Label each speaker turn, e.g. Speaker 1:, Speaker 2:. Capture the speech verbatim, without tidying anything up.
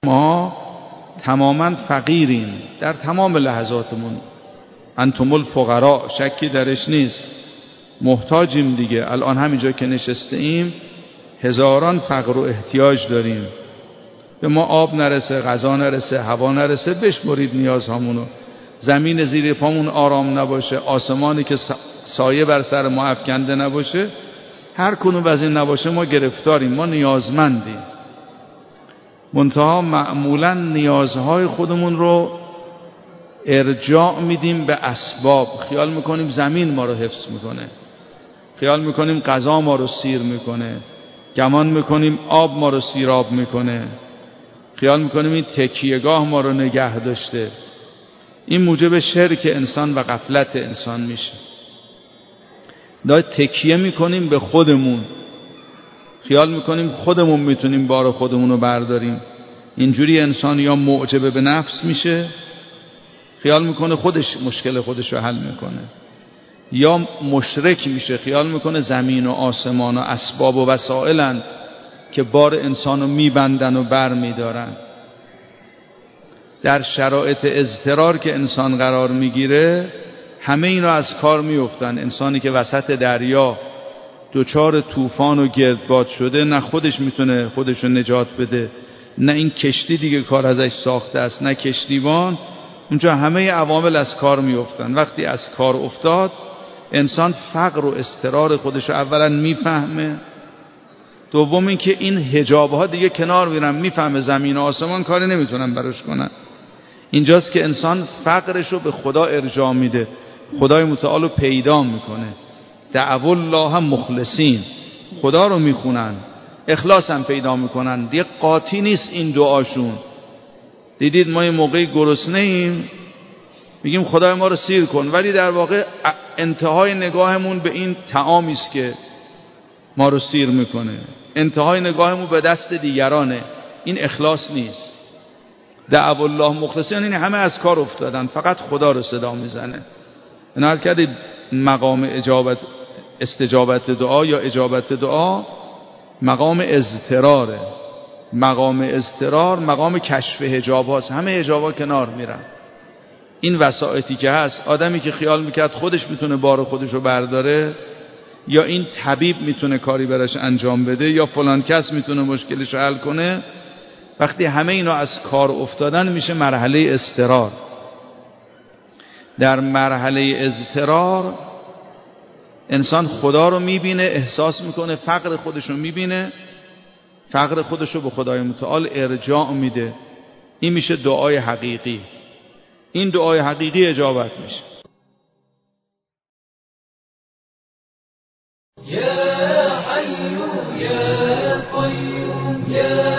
Speaker 1: ما تماما فقیریم در تمام لحظاتمون. انتم الفقراء، شکی درش نیست، محتاجیم دیگه. الان همینجا که نشسته ایم هزاران فقر و احتیاج داریم. به ما آب نرسه، غذا نرسه، هوا نرسه، بشمرید نیازهامونو. زمین زیر پامون آرام نباشه، آسمانی که سایه بر سر ما افکنده نباشه، هر کدوم از این نباشه ما گرفتاریم، ما نیازمندیم. منتها معمولا نیازهای خودمون رو ارجاع میدیم به اسباب. خیال میکنیم زمین ما رو حفظ میکنه، خیال میکنیم غذا ما رو سیر میکنه، گمان میکنیم آب ما رو سیراب میکنه، خیال میکنیم این تکیهگاه ما رو نگه داشته. این موجب شرک انسان و غفلت انسان میشه. داره تکیه میکنیم به خودمون، خیال میکنیم خودمون میتونیم بار خودمون رو برداریم. اینجوری انسان یا معجب به نفس میشه، خیال میکنه خودش مشکل خودش رو حل میکنه، یا مشرک میشه، خیال میکنه زمین و آسمان و اسباب و وسائلن که بار انسان رو میبندن و بر میدارن. در شرایط اضطرار که انسان قرار میگیره همه اینا از کار میافتن. انسانی که وسط دریا دوچار طوفان و گردباد شده، نه خودش میتونه خودش رو نجات بده، نه این کشتی دیگه کار ازش ساخته است، نه کشتیبان. اونجا همه عوامل از کار میافتن. وقتی از کار افتاد انسان فقر و اضطرار خودش رو اولا میفهمه، دوم این که این حجاب ها دیگه کنار میرن، میفهمه زمین و آسمان کاری نمیتونن براش کنن. اینجاست که انسان فقرش رو به خدا ارجاع میده، خدای متعال رو پیدا میکنه. دعوا الله مخلصین، خدا رو میخونن، اخلاص هم پیدا میکنن. دیگه قاطی نیست این دعاشون. دیدید ما این موقعی گرسنه ایم میگیم خدای ما رو سیر کن، ولی در واقع انتهای نگاهمون به این طعامی است که ما رو سیر میکنه، انتهای نگاهمون به دست دیگرانه. این اخلاص نیست. دعوا الله مخلصین این همه از کار افتادن، فقط خدا رو صدا میزنه. عنایت کردید مقام اجابت استجابت دعا یا اجابت دعا مقام اضطراره. مقام اضطرار مقام کشف حجاب هاست، همه حجاب ها کنار میرن. این وسائطی که هست، آدمی که خیال میکرد خودش میتونه بار خودش رو برداره، یا این طبیب میتونه کاری براش انجام بده، یا فلان کس میتونه مشکلش رو حل کنه، وقتی همه اینا از کار افتادن میشه مرحله اضطرار. در مرحله اضطرار انسان خدا رو میبینه، احساس میکنه، فقر خودش رو میبینه، فقر خودش رو به خدای متعال ارجاع میده. این میشه دعای حقیقی. این دعای حقیقی اجابت میشه.
Speaker 2: یا حی یا قیوم یا